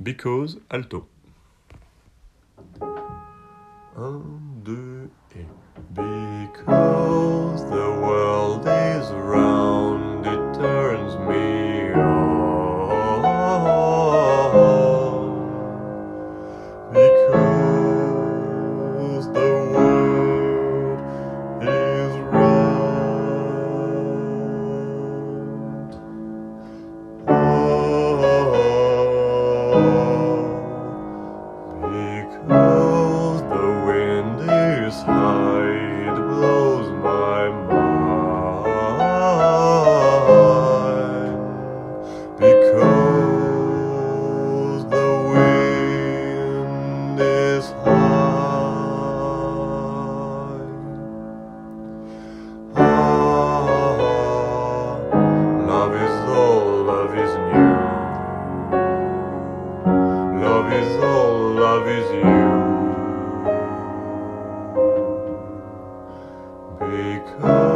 Because, alto. 1, 2 et because the world is round, it turns me on. Because the world is round. Because the wind is high, it blows my mind. Because the wind is high. Love is all, love is new. Love is all, love is you. Because